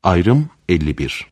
Ayrım 51.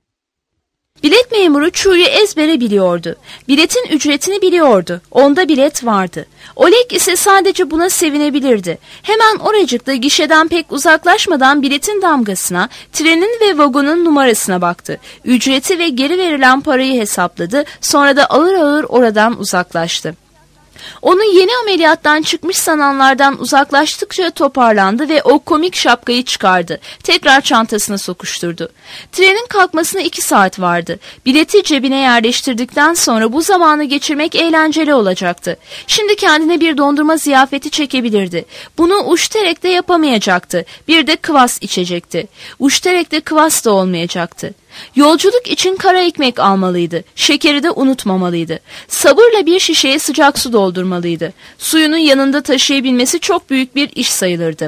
Bilet memuru Chu'yu ezbere biliyordu. Biletin ücretini biliyordu. Onda bilet vardı. Oleg ise sadece buna sevinebilirdi. Hemen oracıkta gişeden pek uzaklaşmadan biletin damgasına, trenin ve vagonun numarasına baktı. Ücreti ve geri verilen parayı hesapladı. Sonra da ağır ağır oradan uzaklaştı. Onu yeni ameliyattan çıkmış sananlardan uzaklaştıkça toparlandı ve o komik şapkayı çıkardı. Tekrar çantasına sokuşturdu. Trenin kalkmasına 2 saat vardı. Bileti cebine yerleştirdikten sonra bu zamanı geçirmek eğlenceli olacaktı. Şimdi kendine bir dondurma ziyafeti çekebilirdi. Bunu Uşterek'te yapamayacaktı. Bir de kvass içecekti. Uşterek'te kvass da olmayacaktı. Yolculuk için kara ekmek almalıydı. Şekeri de unutmamalıydı. Sabırla bir şişeye sıcak su doldurmalıydı. Suyunu yanında taşıyabilmesi çok büyük bir iş sayılırdı.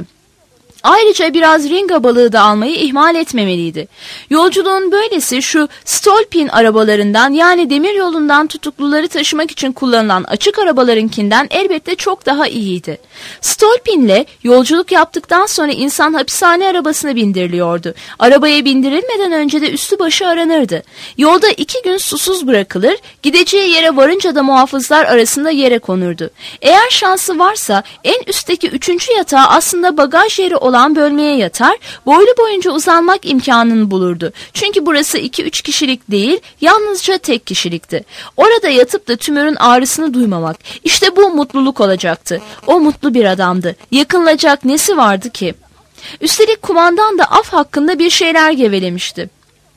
Ayrıca biraz ringa balığı da almayı ihmal etmemeliydi. Yolculuğun böylesi şu Stolpin arabalarından, yani demiryolundan tutukluları taşımak için kullanılan açık arabalarınkinden elbette çok daha iyiydi. Stolpin'le yolculuk yaptıktan sonra insan hapishane arabasına bindiriliyordu. Arabaya bindirilmeden önce de üstü başı aranırdı. Yolda 2 gün susuz bırakılır, gideceği yere varınca da muhafızlar arasında yere konurdu. Eğer şansı varsa en üstteki 3. yatağı aslında bagaj yeri olan bölmeye yatar, boylu boyunca uzanmak imkanını bulurdu. Çünkü burası 2-3 kişilik değil, yalnızca tek kişilikti. Orada yatıp da tümörün ağrısını duymamak, işte bu mutluluk olacaktı. O mutlu bir adamdı. Yakınılacak nesi vardı ki? Üstelik kumandan da af hakkında bir şeyler gevelemişti.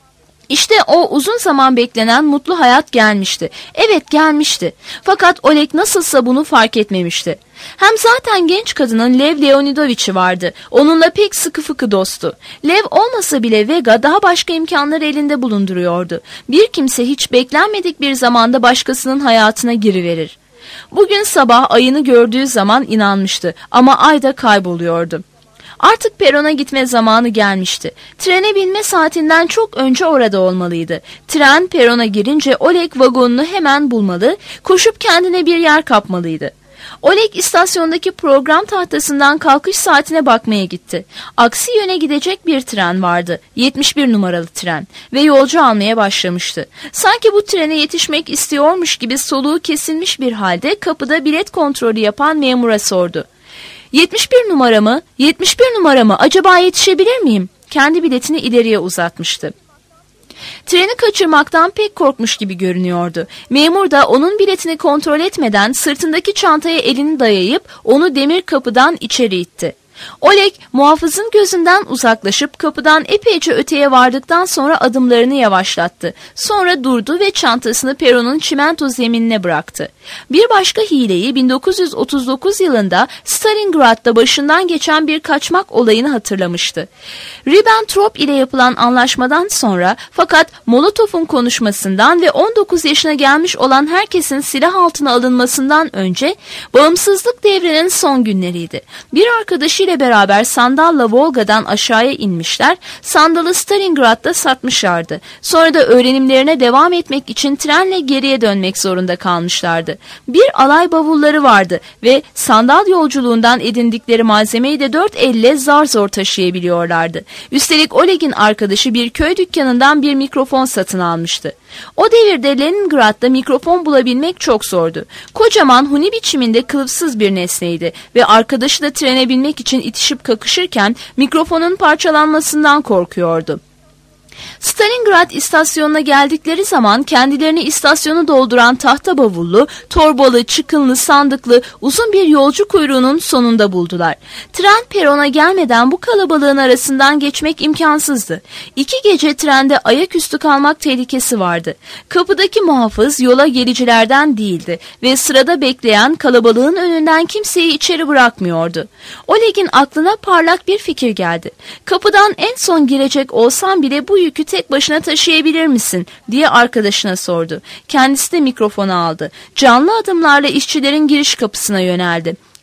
İşte o uzun zaman beklenen mutlu hayat gelmişti. Evet, gelmişti. Fakat Oleg nasılsa bunu fark etmemişti. Hem zaten genç kadının Lev Leonidovich'i vardı. Onunla pek sıkı fıkı dostu. Lev olmasa bile Vega daha başka imkanları elinde bulunduruyordu. Bir kimse hiç beklenmedik bir zamanda başkasının hayatına giriverir. Bugün sabah ayını gördüğü zaman inanmıştı ama ay da kayboluyordu. Artık perona gitme zamanı gelmişti. Trene binme saatinden çok önce orada olmalıydı. Tren perona girince Oleg vagonunu hemen bulmalı, koşup kendine bir yer kapmalıydı. Oleg istasyondaki program tahtasından kalkış saatine bakmaya gitti. Aksi yöne gidecek bir tren vardı. 71 numaralı tren ve yolcu almaya başlamıştı. Sanki bu trene yetişmek istiyormuş gibi soluğu kesilmiş bir halde kapıda bilet kontrolü yapan memura sordu. 71 numara mı? 71 numara mı? Acaba yetişebilir miyim? Kendi biletini ileriye uzatmıştı. Treni kaçırmaktan pek korkmuş gibi görünüyordu. Memur da onun biletini kontrol etmeden sırtındaki çantaya elini dayayıp onu demir kapıdan içeri itti. Oleg muhafızın gözünden uzaklaşıp kapıdan epeyce öteye vardıktan sonra adımlarını yavaşlattı. Sonra durdu ve çantasını peronun çimento zeminine bıraktı. Bir başka hileyi 1939 yılında Stalingrad'da başından geçen bir kaçmak olayını hatırlamıştı. Ribbentrop ile yapılan anlaşmadan sonra, fakat Molotov'un konuşmasından ve 19 yaşına gelmiş olan herkesin silah altına alınmasından önce bağımsızlık devrinin son günleriydi. Bir arkadaşıyla beraber sandalla Volga'dan aşağıya inmişler, sandalı Stalingrad'da satmışlardı. Sonra da öğrenimlerine devam etmek için trenle geriye dönmek zorunda kalmışlardı. Bir alay bavulları vardı ve sandal yolculuğundan edindikleri malzemeyi de 4 elle zar zor taşıyabiliyorlardı. Üstelik Oleg'in arkadaşı bir köy dükkanından bir mikrofon satın almıştı. O devirde Leningrad'da mikrofon bulabilmek çok zordu. Kocaman huni biçiminde kılıfsız bir nesneydi ve arkadaşı da trene binmek için itişip kakışırken mikrofonun parçalanmasından korkuyordu. Stalingrad istasyonuna geldikleri zaman kendilerini istasyonu dolduran tahta bavullu, torbalı, çıkınlı, sandıklı uzun bir yolcu kuyruğunun sonunda buldular. Tren perona gelmeden bu kalabalığın arasından geçmek imkansızdı. 2 gece trende ayaküstü kalmak tehlikesi vardı. Kapıdaki muhafız yola gelicilerden değildi ve sırada bekleyen kalabalığın önünden kimseyi içeri bırakmıyordu. Oleg'in aklına parlak bir fikir geldi. Kapıdan en son girecek olsam bile bu yükü tek başına taşıyabilir misin diye arkadaşına sordu. Kendisi de mikrofonu aldı. Canlı adımlarla işçilerin giriş kapısına yöneldi.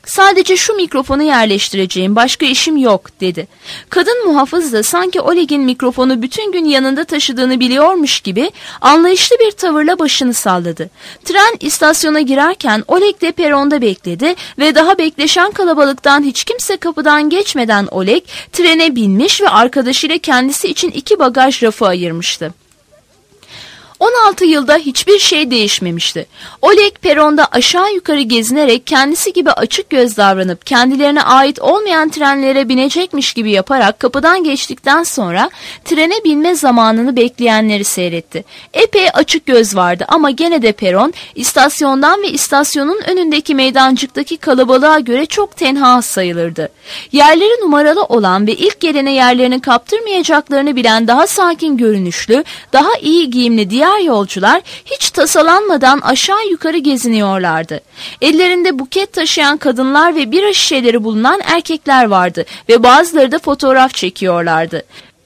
Sadece şu mikrofonu yerleştireceğim, başka işim yok dedi. Kadın muhafız da sanki Oleg'in mikrofonu bütün gün yanında taşıdığını biliyormuş gibi anlayışlı bir tavırla başını salladı. Tren istasyona girerken Oleg de peronda bekledi ve daha bekleşen kalabalıktan hiç kimse kapıdan geçmeden Oleg trene binmiş ve arkadaşıyla kendisi için 2 bagaj rafı ayırmıştı. 16 yılda hiçbir şey değişmemişti. Oleg peronda aşağı yukarı gezinerek kendisi gibi açık göz davranıp kendilerine ait olmayan trenlere binecekmiş gibi yaparak kapıdan geçtikten sonra trene binme zamanını bekleyenleri seyretti. Epey açık göz vardı ama gene de peron istasyondan ve istasyonun önündeki meydancıktaki kalabalığa göre çok tenha sayılırdı. Yerleri numaralı olan ve ilk gelene yerlerini kaptırmayacaklarını bilen daha sakin görünüşlü, daha iyi giyimli diğer yolcular hiç tasalanmadan aşağı yukarı geziniyorlardı. Ellerinde buket taşıyan kadınlar ve bira şişeleri bulunan erkekler vardı ve bazıları da fotoğraf çekiyorlardı.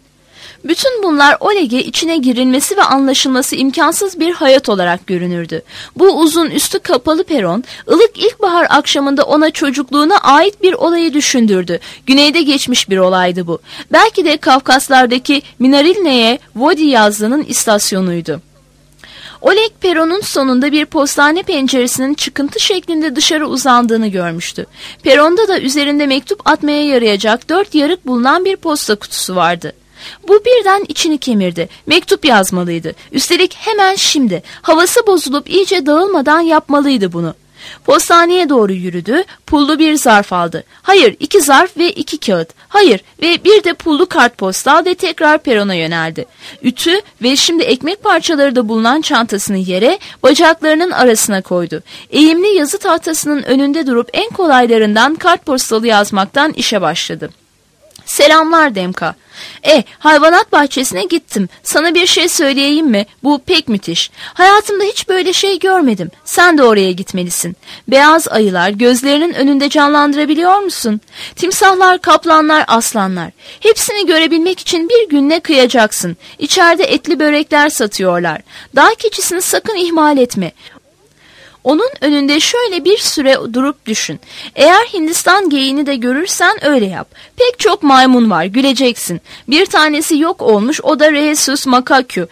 Bütün bunlar Oleg'e içine girilmesi ve anlaşılması imkansız bir hayat olarak görünürdü. Bu uzun üstü kapalı peron, ılık ilkbahar akşamında ona çocukluğuna ait bir olayı düşündürdü. Güneyde geçmiş bir olaydı bu. Belki de Kafkaslardaki Minarilneye Vodi yazlığının istasyonuydu. Oleg peronun sonunda bir postane penceresinin çıkıntı şeklinde dışarı uzandığını görmüştü. Peronda da üzerinde mektup atmaya yarayacak 4 yarık bulunan bir posta kutusu vardı. Bu birden içini kemirdi. Mektup yazmalıydı. Üstelik hemen şimdi. Havası bozulup iyice dağılmadan yapmalıydı bunu. Postaneye doğru yürüdü, pullu bir zarf aldı. Hayır, 2 zarf ve 2 kağıt. Hayır ve bir de pullu kartpostal ve tekrar perona yöneldi. Ütü ve şimdi ekmek parçaları da bulunan çantasını yere, bacaklarının arasına koydu. Eğimli yazı tahtasının önünde durup en kolaylarından kartpostalı yazmaktan işe başladı. Selamlar Demka. Hayvanat bahçesine gittim. Sana bir şey söyleyeyim mi? Bu pek müthiş. Hayatımda hiç böyle şey görmedim. Sen de oraya gitmelisin. Beyaz ayılar gözlerinin önünde canlandırabiliyor musun? Timsahlar, kaplanlar, aslanlar. Hepsini görebilmek için bir günle kıyacaksın. İçeride etli börekler satıyorlar. Dağ keçisini sakın ihmal etme. Onun önünde şöyle bir süre durup düşün. Eğer Hindistan geyiğini de görürsen öyle yap. Pek çok maymun var, güleceksin. Bir tanesi yok olmuş, o da Rhesus macaque.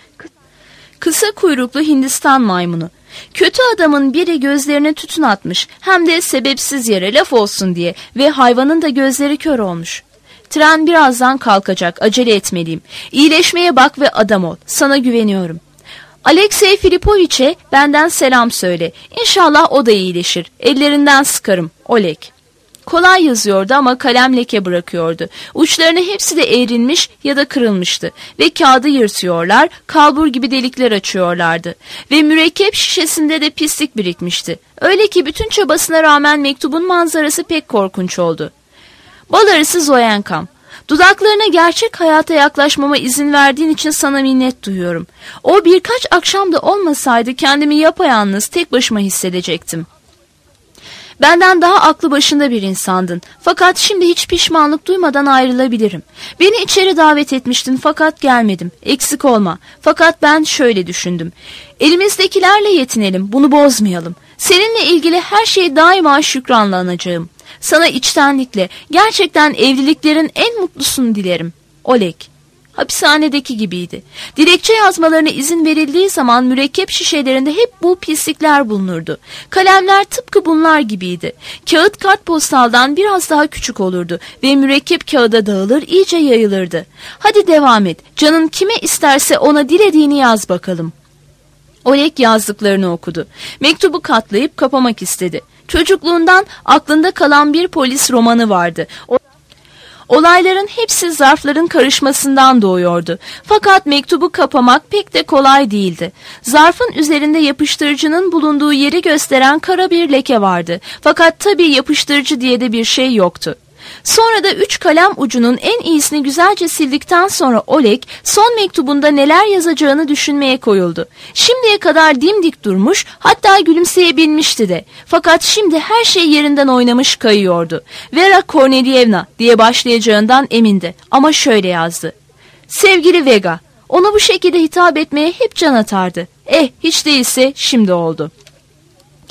Kısa kuyruklu Hindistan maymunu. Kötü adamın biri gözlerine tütün atmış. Hem de sebepsiz yere, laf olsun diye. Ve hayvanın da gözleri kör olmuş. Tren birazdan kalkacak, acele etmeliyim. İyileşmeye bak ve adam ol. Sana güveniyorum. Alexey Filipoviç'e benden selam söyle. İnşallah o da iyileşir. Ellerinden sıkarım. Oleg. Kolay yazıyordu ama kalem leke bırakıyordu. Uçlarını hepsi de eğrilmiş ya da kırılmıştı. Ve kağıdı yırtıyorlar, kalbur gibi delikler açıyorlardı. Ve mürekkep şişesinde de pislik birikmişti. Öyle ki bütün çabasına rağmen mektubun manzarası pek korkunç oldu. Bal arısı Zoyankam. Dudaklarına gerçek hayata yaklaşmama izin verdiğin için sana minnet duyuyorum. O birkaç akşam da olmasaydı kendimi yapayalnız tek başıma hissedecektim. Benden daha aklı başında bir insandın. Fakat şimdi hiç pişmanlık duymadan ayrılabilirim. Beni içeri davet etmiştin fakat gelmedim. Eksik olma. Fakat ben şöyle düşündüm. Elimizdekilerle yetinelim, bunu bozmayalım. Seninle ilgili her şeyi daima şükranla anacağım. Sana içtenlikle, gerçekten evliliklerin en mutlusunu dilerim. Oleg. Hapishanedeki gibiydi. Dilekçe yazmalarına izin verildiği zaman mürekkep şişelerinde hep bu pislikler bulunurdu. Kalemler tıpkı bunlar gibiydi. Kağıt kartpostaldan biraz daha küçük olurdu ve mürekkep kağıda dağılır, iyice yayılırdı. Hadi devam et. Canın kime isterse ona dilediğini yaz bakalım. Oleg yazdıklarını okudu. Mektubu katlayıp kapamak istedi. Çocukluğundan aklında kalan bir polis romanı vardı. Olayların hepsi zarfların karışmasından doğuyordu. Fakat mektubu kapamak pek de kolay değildi. Zarfın üzerinde yapıştırıcının bulunduğu yeri gösteren kara bir leke vardı. Fakat tabii yapıştırıcı diye de bir şey yoktu. Sonra da 3 kalem ucunun en iyisini güzelce sildikten sonra Oleg son mektubunda neler yazacağını düşünmeye koyuldu. Şimdiye kadar dimdik durmuş, hatta gülümseyebilmişti de. Fakat şimdi her şey yerinden oynamış kayıyordu. Vera Kornelyevna diye başlayacağından emindi ama şöyle yazdı. Sevgili Vega, ona bu şekilde hitap etmeye hep can atardı. Hiç değilse şimdi oldu.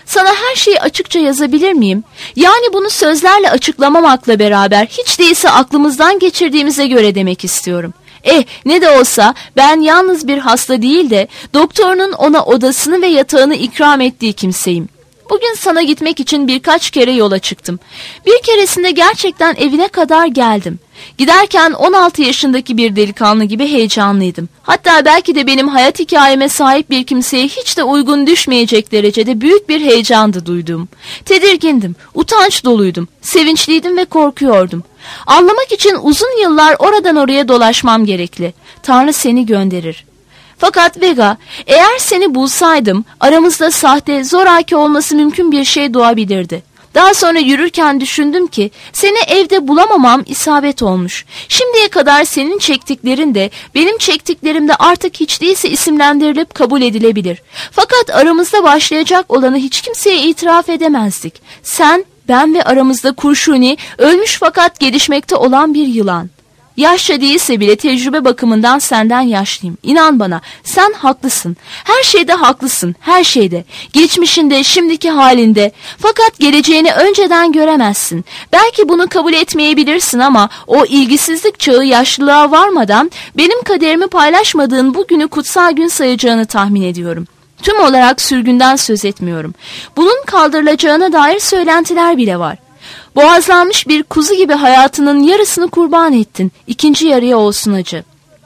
Sana her şeyi açıkça yazabilir miyim? Yani bunu sözlerle açıklamamakla beraber hiç değilse aklımızdan geçirdiğimize göre demek istiyorum. Ne de olsa ben yalnız bir hasta değil de doktorunun ona odasını ve yatağını ikram ettiği kimseyim. Bugün sana gitmek için birkaç kere yola çıktım. Bir keresinde gerçekten evine kadar geldim. Giderken 16 yaşındaki bir delikanlı gibi heyecanlıydım. Hatta belki de benim hayat hikayeme sahip bir kimseye hiç de uygun düşmeyecek derecede büyük bir heyecandı duyduğum. Tedirgindim, utanç doluydum, sevinçliydim ve korkuyordum. Anlamak için uzun yıllar oradan oraya dolaşmam gerekli. Tanrı seni gönderir. Fakat Vega, eğer seni bulsaydım aramızda sahte, zoraki olması mümkün bir şey doğabilirdi. Daha sonra yürürken düşündüm ki seni evde bulamamam isabet olmuş. Şimdiye kadar senin çektiklerin de benim çektiklerim de artık hiç değilse isimlendirilip kabul edilebilir. Fakat aramızda başlayacak olanı hiç kimseye itiraf edemezdik. Sen, ben ve aramızda kurşuni, ölmüş fakat gelişmekte olan bir yılan. Yaşça değilse bile tecrübe bakımından senden yaşlıyım. İnan bana, sen haklısın. Her şeyde haklısın, her şeyde. Geçmişinde, şimdiki halinde. Fakat geleceğini önceden göremezsin. Belki bunu kabul etmeyebilirsin ama o ilgisizlik çağı yaşlılığa varmadan benim kaderimi paylaşmadığın bu günü kutsal gün sayacağını tahmin ediyorum. Tüm olarak sürgünden söz etmiyorum. Bunun kaldırılacağına dair söylentiler bile var. Boğazlanmış bir kuzu gibi hayatının yarısını kurban ettin. İkinci yarıya olsun acı.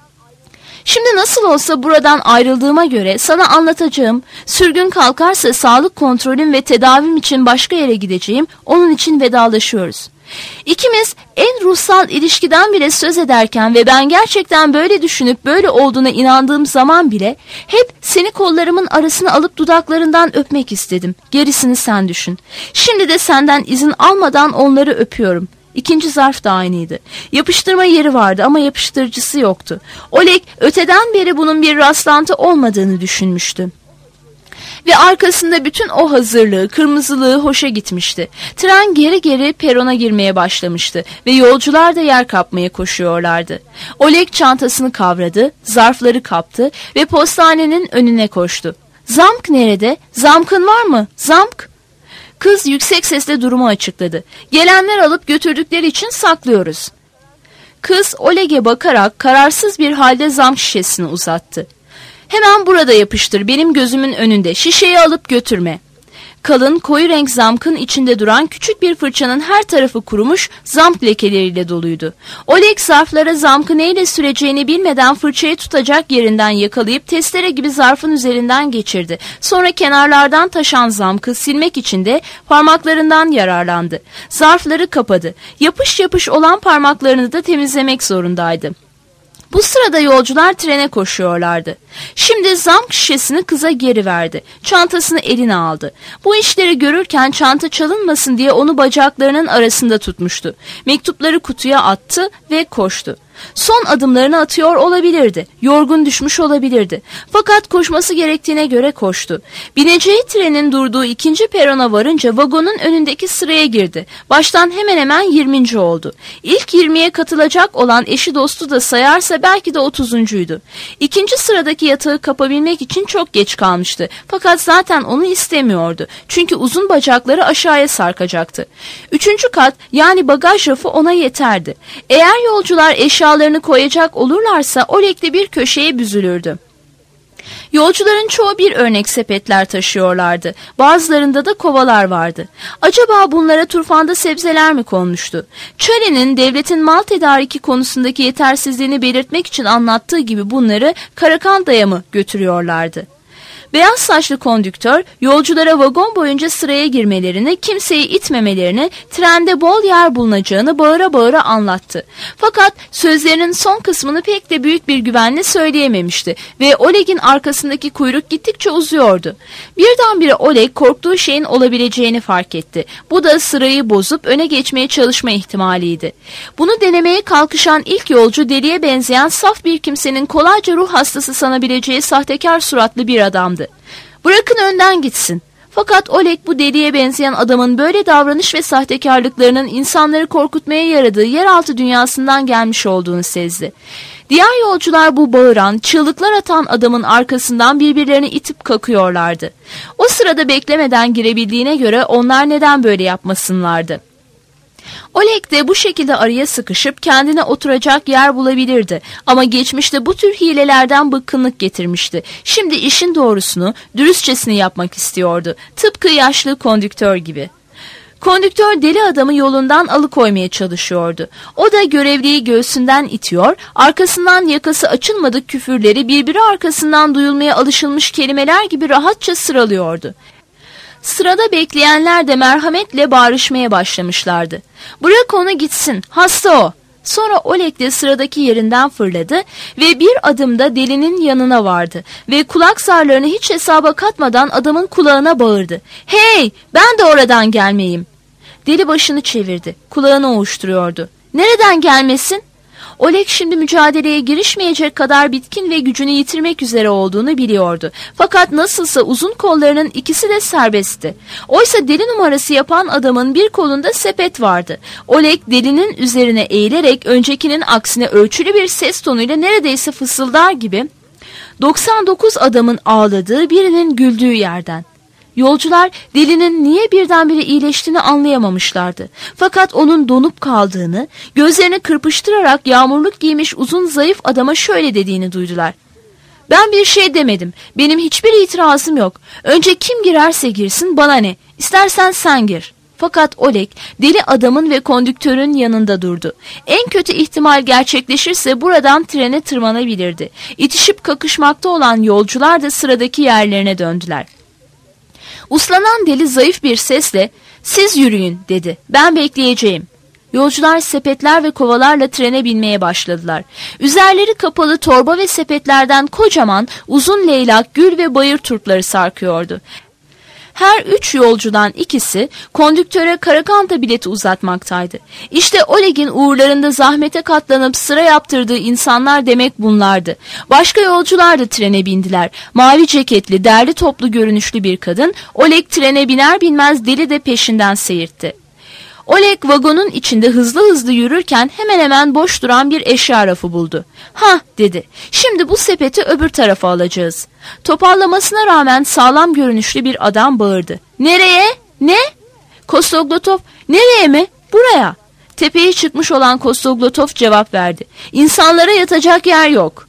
Şimdi nasıl olsa buradan ayrıldığıma göre sana anlatacağım, sürgün kalkarsa sağlık kontrolüm ve tedavim için başka yere gideceğim, onun için vedalaşıyoruz. İkimiz en ruhsal ilişkiden bile söz ederken ve ben gerçekten böyle düşünüp böyle olduğuna inandığım zaman bile hep seni kollarımın arasına alıp dudaklarından öpmek istedim. Gerisini sen düşün. Şimdi de senden izin almadan onları öpüyorum. İkinci zarf da aynıydı. Yapıştırma yeri vardı ama yapıştırıcısı yoktu. Oleg öteden beri bunun bir rastlantı olmadığını düşünmüştü. Ve arkasında bütün o hazırlığı, kırmızılığı hoşa gitmişti. Tren geri geri perona girmeye başlamıştı ve yolcular da yer kapmaya koşuyorlardı. Oleg çantasını kavradı, zarfları kaptı ve postanenin önüne koştu. Zamk nerede? Zamkın var mı? Zamk? Kız yüksek sesle durumu açıkladı. Gelenler alıp götürdükleri için saklıyoruz. Kız Oleg'e bakarak kararsız bir halde zamk şişesini uzattı. Hemen burada yapıştır, benim gözümün önünde, şişeyi alıp götürme. Kalın koyu renk zamkın içinde duran küçük bir fırçanın her tarafı kurumuş, zamk lekeleriyle doluydu. Oleg zarflara zamkı neyle süreceğini bilmeden fırçayı tutacak yerinden yakalayıp testere gibi zarfın üzerinden geçirdi. Sonra kenarlardan taşan zamkı silmek için de parmaklarından yararlandı. Zarfları kapadı. Yapış yapış olan parmaklarını da temizlemek zorundaydı. Bu sırada yolcular trene koşuyorlardı. Şimdi zamk şişesini kıza geri verdi. Çantasını eline aldı. Bu işleri görürken çanta çalınmasın diye onu bacaklarının arasında tutmuştu. Mektupları kutuya attı ve koştu. Son adımlarını atıyor olabilirdi. Yorgun düşmüş olabilirdi. Fakat koşması gerektiğine göre koştu. Bineceği trenin durduğu ikinci perona varınca vagonun önündeki sıraya girdi. Baştan hemen hemen 20. oldu. İlk 20'ye katılacak olan eşi dostu da sayarsa belki de 30'uncuydu. İkinci sıradaki yatağı kapabilmek için çok geç kalmıştı. Fakat zaten onu istemiyordu. Çünkü uzun bacakları aşağıya sarkacaktı. 3. kat yani bagaj rafı ona yeterdi. Eğer yolcular eşyalarını koyacak olurlarsa Oleg de bir köşeye büzülürdü. Yolcuların çoğu bir örnek sepetler taşıyorlardı. Bazılarında da kovalar vardı. Acaba bunlara turfanda sebzeler mi konmuştu? Charlie'nin devletin mal tedariki konusundaki yetersizliğini belirtmek için anlattığı gibi bunları Karakanda'ya mı götürüyorlardı? Beyaz saçlı kondüktör yolculara vagon boyunca sıraya girmelerini, kimseyi itmemelerini, trende bol yer bulunacağını bağıra bağıra anlattı. Fakat sözlerinin son kısmını pek de büyük bir güvenle söyleyememişti ve Oleg'in arkasındaki kuyruk gittikçe uzuyordu. Birdenbire Oleg korktuğu şeyin olabileceğini fark etti. Bu da sırayı bozup öne geçmeye çalışma ihtimaliydi. Bunu denemeye kalkışan ilk yolcu deliye benzeyen saf bir kimsenin kolayca ruh hastası sanabileceği sahtekar suratlı bir adamdı. Bırakın önden gitsin. Fakat Oleg bu deliye benzeyen adamın böyle davranış ve sahtekarlıklarının insanları korkutmaya yaradığı yeraltı dünyasından gelmiş olduğunu sezdi. Diğer yolcular bu bağıran, çığlıklar atan adamın arkasından birbirlerini itip kakıyorlardı. O sırada beklemeden girebildiğine göre onlar neden böyle yapmasınlardı? Oleg de bu şekilde araya sıkışıp kendine oturacak yer bulabilirdi. Ama geçmişte bu tür hilelerden bıkkınlık getirmişti. Şimdi işin doğrusunu, dürüstçesini yapmak istiyordu. Tıpkı yaşlı kondüktör gibi. Kondüktör deli adamı yolundan alıkoymaya çalışıyordu. O da görevliyi göğsünden itiyor, arkasından yakası açılmadık küfürleri birbiri arkasından duyulmaya alışılmış kelimeler gibi rahatça sıralıyordu. Sırada bekleyenler de merhametle bağırışmaya başlamışlardı. "Bırak onu gitsin, hasta o." Sonra Oleg de sıradaki yerinden fırladı ve bir adımda delinin yanına vardı ve kulak zarlarını hiç hesaba katmadan adamın kulağına bağırdı. "Hey, ben de oradan gelmeyeyim." Deli başını çevirdi, kulağını ovuşturuyordu. "Nereden gelmesin?" Oleg şimdi mücadeleye girişmeyecek kadar bitkin ve gücünü yitirmek üzere olduğunu biliyordu. Fakat nasılsa uzun kollarının ikisi de serbestti. Oysa deli numarası yapan adamın bir kolunda sepet vardı. Oleg delinin üzerine eğilerek öncekinin aksine ölçülü bir ses tonuyla neredeyse fısıldar gibi 99 adamın ağladığı, birinin güldüğü yerden. Yolcular delinin niye birdenbire iyileştiğini anlayamamışlardı. Fakat onun donup kaldığını, gözlerini kırpıştırarak yağmurluk giymiş uzun zayıf adama şöyle dediğini duydular. "Ben bir şey demedim. Benim hiçbir itirazım yok. Önce kim girerse girsin, bana ne? İstersen sen gir." Fakat Oleg deli adamın ve kondüktörün yanında durdu. En kötü ihtimal gerçekleşirse buradan trene tırmanabilirdi. İtişip kakışmakta olan yolcular da sıradaki yerlerine döndüler. Uslanan deli zayıf bir sesle "Siz yürüyün," dedi. "Ben bekleyeceğim." Yolcular sepetler ve kovalarla trene binmeye başladılar. Üzerleri kapalı torba ve sepetlerden kocaman uzun leylak, gül ve bayır turpları sarkıyordu. Her 3 yolcudan ikisi kondüktöre karakanta bileti uzatmaktaydı. İşte Oleg'in uğurlarında zahmete katlanıp sıra yaptırdığı insanlar demek bunlardı. Başka yolcular da trene bindiler. Mavi ceketli, derli toplu görünüşlü bir kadın, Oleg trene biner binmez deli de peşinden seyirtti. Oleg vagonun içinde hızlı hızlı yürürken hemen hemen boş duran bir eşya rafı buldu. "Hah," dedi. "Şimdi bu sepeti öbür tarafa alacağız." Toparlamasına rağmen sağlam görünüşlü bir adam bağırdı. "Nereye? Ne?" Kostoglotov, "Nereye mi?" "Buraya." Tepeye çıkmış olan Kostoglotov cevap verdi. "İnsanlara yatacak yer yok."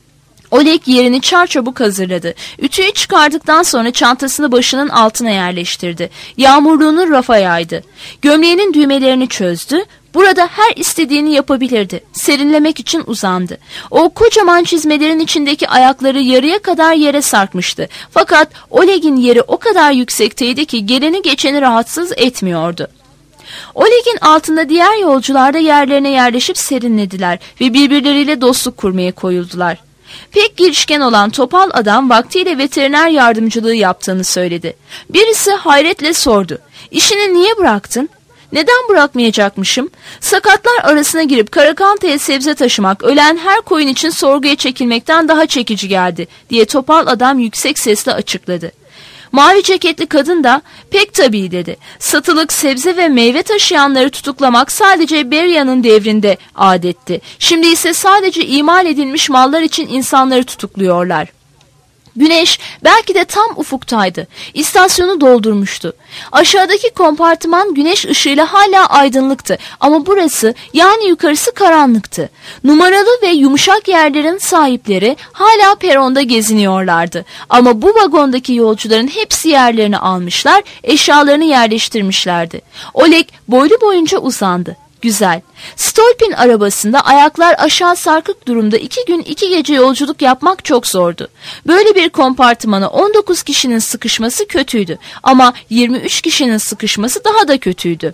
Oleg yerini çarçabuk hazırladı. Ütüyü çıkardıktan sonra çantasını başının altına yerleştirdi. Yağmurluğunu rafa yaydı. Gömleğinin düğmelerini çözdü. Burada her istediğini yapabilirdi. Serinlemek için uzandı. O kocaman çizmelerin içindeki ayakları yarıya kadar yere sarkmıştı. Fakat Oleg'in yeri o kadar yüksekteydi ki geleni geçeni rahatsız etmiyordu. Oleg'in altında diğer yolcular da yerlerine yerleşip serinlediler ve birbirleriyle dostluk kurmaya koyuldular. Pek girişken olan topal adam vaktiyle veteriner yardımcılığı yaptığını söyledi. Birisi hayretle sordu. "İşini niye bıraktın?" "Neden bırakmayacakmışım? Sakatlar arasına girip karakantaya sebze taşımak ölen her koyun için sorguya çekilmekten daha çekici geldi," diye topal adam yüksek sesle açıkladı. Mavi ceketli kadın da "Pek tabii," dedi. "Satılık sebze ve meyve taşıyanları tutuklamak sadece Berya'nın devrinde adetti. Şimdi ise sadece imal edilmiş mallar için insanları tutukluyorlar." Güneş belki de tam ufuktaydı. İstasyonu doldurmuştu. Aşağıdaki kompartıman güneş ışığıyla hala aydınlıktı ama burası, yani yukarısı, karanlıktı. Numaralı ve yumuşak yerlerin sahipleri hala peronda geziniyorlardı. Ama bu vagondaki yolcuların hepsi yerlerini almışlar, eşyalarını yerleştirmişlerdi. Oleg boylu boyunca uzandı. Güzel. Stolp'in arabasında ayaklar aşağı sarkık durumda 2 gün 2 gece yolculuk yapmak çok zordu. Böyle bir kompartımana 19 kişinin sıkışması kötüydü ama 23 kişinin sıkışması daha da kötüydü.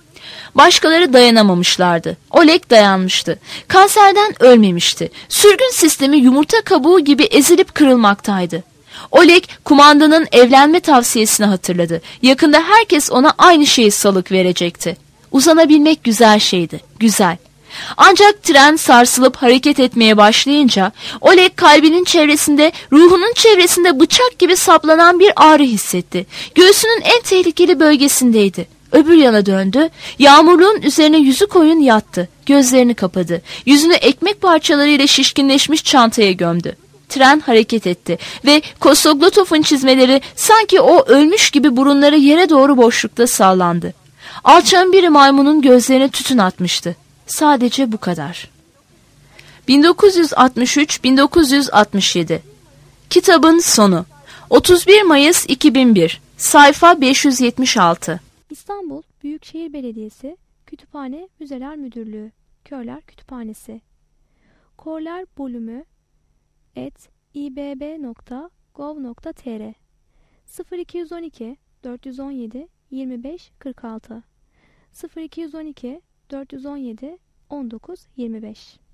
Başkaları dayanamamışlardı. Oleg dayanmıştı. Kanserden ölmemişti. Sürgün sistemi yumurta kabuğu gibi ezilip kırılmaktaydı. Oleg kumandanın evlenme tavsiyesini hatırladı. Yakında herkes ona aynı şeyi salık verecekti. Uzanabilmek güzel şeydi, güzel. Ancak tren sarsılıp hareket etmeye başlayınca Oleg kalbinin çevresinde, ruhunun çevresinde bıçak gibi saplanan bir ağrı hissetti. Göğsünün en tehlikeli bölgesindeydi. Öbür yana döndü. Yağmurluğun üzerine yüzü koyun yattı. Gözlerini kapadı. Yüzünü ekmek parçalarıyla şişkinleşmiş çantaya gömdü. Tren hareket etti ve Kosoglotov'un çizmeleri sanki o ölmüş gibi burunları yere doğru boşlukta sallandı. Alçağın biri maymunun gözlerine tütün atmıştı. Sadece bu kadar. 1963-1967 Kitabın sonu 31 Mayıs 2001 Sayfa 576 İstanbul Büyükşehir Belediyesi Kütüphane Müzeler Müdürlüğü Körler Kütüphanesi Korler Bölümü ibb.gov.tr 0212 417 25 46 0212 417 19 25